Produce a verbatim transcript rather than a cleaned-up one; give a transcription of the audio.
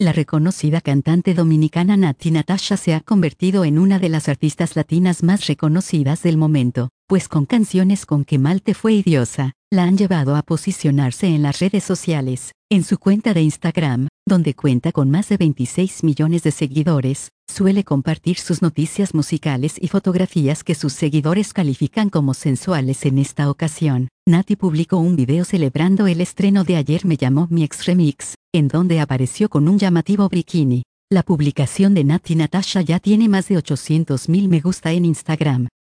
La reconocida cantante dominicana Natti Natasha se ha convertido en una de las artistas latinas más reconocidas del momento, pues con canciones con Que mal te fue y Diosa, la han llevado a posicionarse en las redes sociales. En su cuenta de Instagram, donde cuenta con más de veintiséis millones de seguidores, suele compartir sus noticias musicales y fotografías que sus seguidores califican como sensuales. En esta ocasión, Natti publicó un video celebrando el estreno de Ayer me llamó mi ex remix, en donde apareció con un llamativo bikini. La publicación de Natti Natasha ya tiene más de ochocientos mil me gusta en Instagram.